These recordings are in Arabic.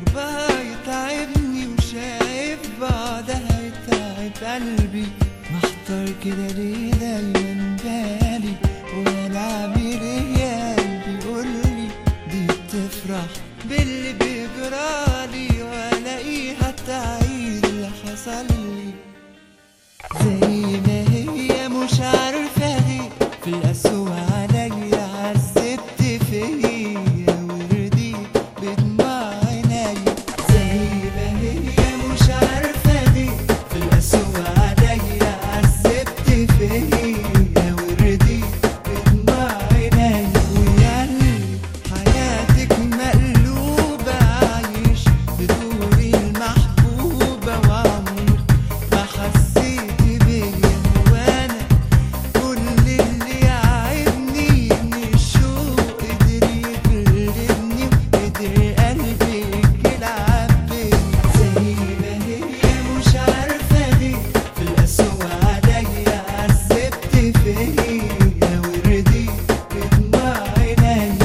غربة يتعبني وشايف بعدها يتعب قلبي، محتار كده ليه دايما بالي، وانا اعمل ايه يا قلبي قولي؟ دي بتفرح باللي بيجرالي والاقيها تعيد اللي حصل لي زي ما هي مش عارفة ليه، في القسوة عليا عذبت فيا ورديت بدموع عينيا زي ما هي مش عارفة ليه، في القسوة عليا عذبت فيا ورديت بدموع عينيا. وياللي حياتك مقلوبة عايش بدوري المحبوبة وعمري ما حسيت بيا، وانا كل اللي يعبني ان الشوق قدر يغلبني وقدر قلبي يلعب بيا زي ما هي مش عارفة ليه، في القسوة عليا عذبت فيا ورديت بدموع عينيا.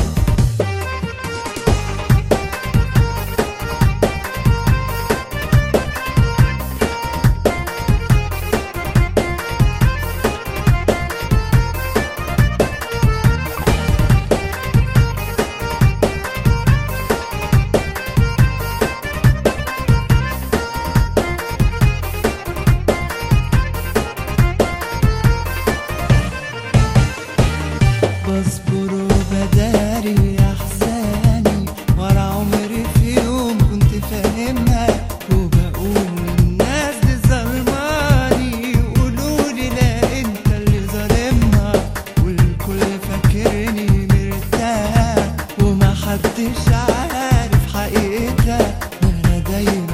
بصبر وبداري احزاني ورا عمري في يوم كنت فاهمها، وبقول للناس دي ظلماني يقولولي لا انت اللي ظالمها، والكل فاكرني مرتاح ومحدش عارف حقيقتها، انا دايما